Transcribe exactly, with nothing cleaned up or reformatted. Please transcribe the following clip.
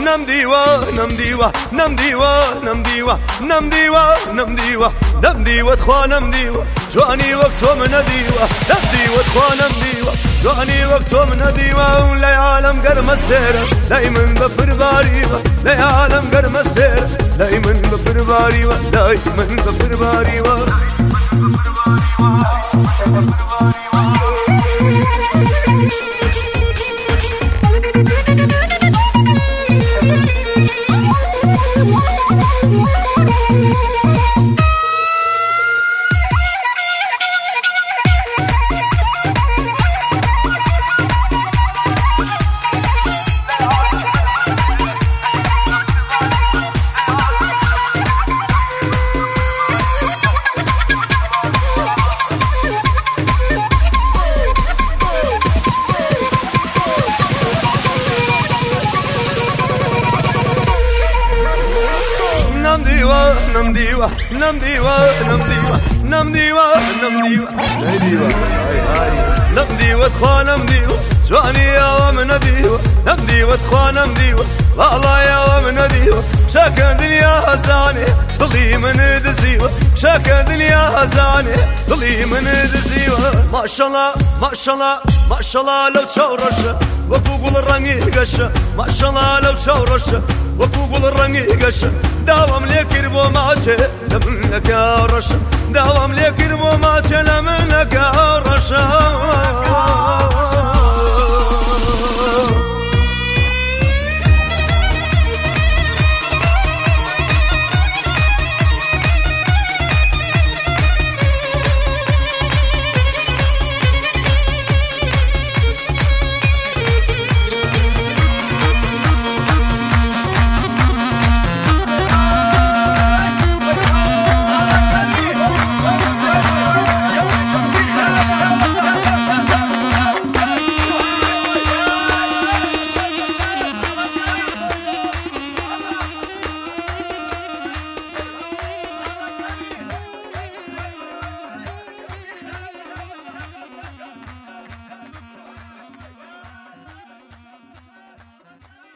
نم دیوا نم دیوا نم دیوا نم دیوا نم دیوا نم دیوا نم دیوا تخوا نم دیوا جوانی وقتو من دیوا نم دیوا تخوا نم دیوا جوانی وقتو من دیوا لا عالم قرم السير دايما بفر باري لا عالم قرم السير دايما بفر باري دايما بفر باري نم دیوا نم دیوا نم دیوا نم دیوا نم دیوا نم دیوا نم دیوا نم دیوا تخوا نم دیوا جوانی یا من دیوا نم دیوا تخوا نم دیوا والله یا من دیوا شاك دنيا زاني ضلي من دزيوا شاك دنيا زاني ضلي من دزيوا ما شاء الله ما شاء الله ما شاء الله لو تشورش وفوق الرني قش ما شاء الله لو تشورش وفوق الرني قش داوم ليك ربو ماتي لمنك يا رش داوم ليك ربو ماتي لمنك يا رش